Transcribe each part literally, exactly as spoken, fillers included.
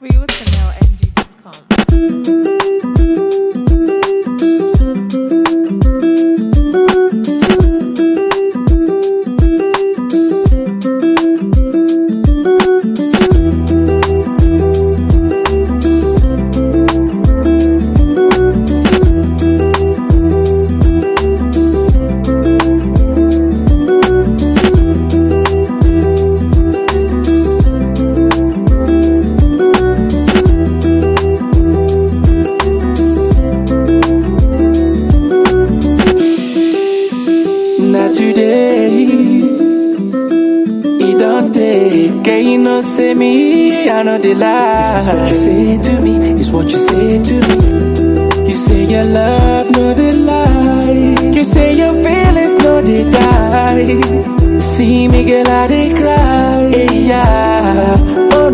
real chanel n g dot com. Say me, I know the lie. This is what you say to me, it's what you say to me. You say your love, no the lie. You say your feelings, no they die. See me, girl, I they cry. Hey, yeah, oh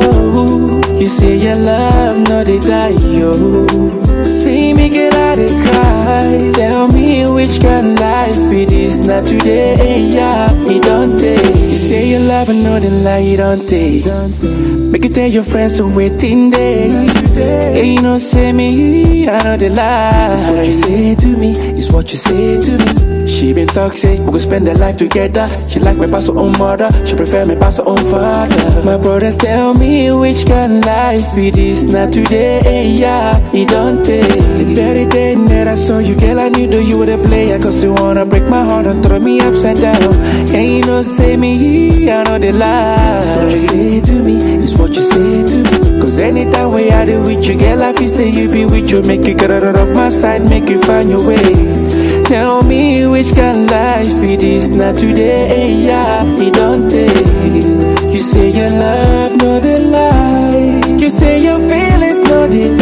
no. You say your love, no they die, yo. See me, girl, I they cry. Tell me which kind of life it is not today. Hey, yeah, it don't take. You say your love, and no the lie, it don't take. Make you tell your friends to waiting day. Hey, you know, say me, I know the lie. This is what you say to me, it's what you say to me. She been toxic, we gon' spend their life together. She like me past her own mother, she prefer me past her own father. My brothers tell me which kind of life it is not today. Hey, yeah, it don't take. The very day that I saw you, girl, I knew that you were the player. Cause you wanna break my heart and throw me upside down. Hey, you know, say me, I know the lie. It's what you say to me, it's what you say to me. Cause anytime we are there with you, girl, I feel say you be with you. Make you get out of my side, make you find your way. Tell me which kind of life it is not today. Hey, yeah, it don't take. You say your love, no the lie. You say your feelings, no they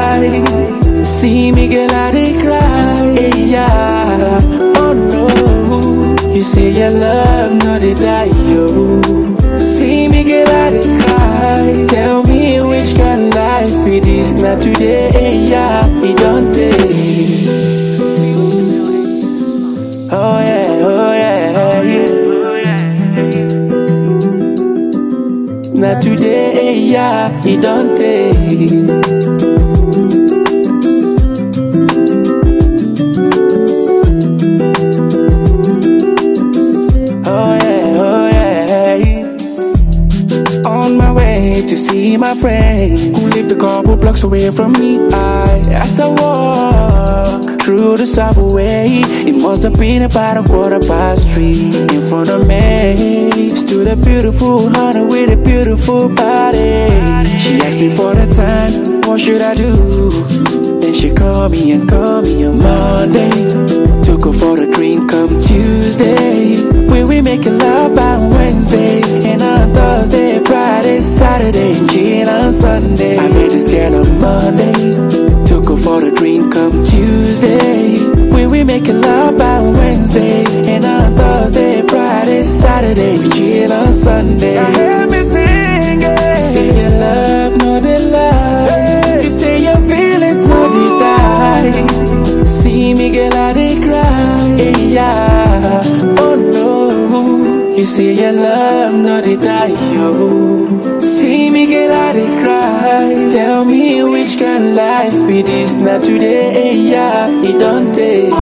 die. See me, girl, I they cry. Hey, yeah, oh no. You say your love, no they die, yo. See me, girl, I they cry. Tell me which kind of life it is not today. Hey, yeah, it don't take. Oh yeah, oh yeah, yeah. Not today, yeah, it don't take. Oh yeah, oh yeah. On my way to see my friend who lived a couple blocks away from me. I, as I walk through the subway, it must have been about a quarter past three. In front of me stood a beautiful honey with a beautiful body. She asked me for the time, what should I do? Then she called me and called me on Monday. Took her for a drink on Tuesday. When we make love on Wednesday. And on Thursday, Friday, Saturday, and chill on Sunday. I met this girl on Monday. Took her for a drink on Tuesday. When we make love on Wednesday. And on Thursday, Friday, Saturday, we chill on Sunday. I hear me singing. You say your love, no the lie. You say your feelings, no the die. See me, girl, I they cry. Hey, yeah, oh no. You say your love, no they die, yo. See me, girl, I they cry. Tell me which kind of life it is not today. Hey, yeah, it don't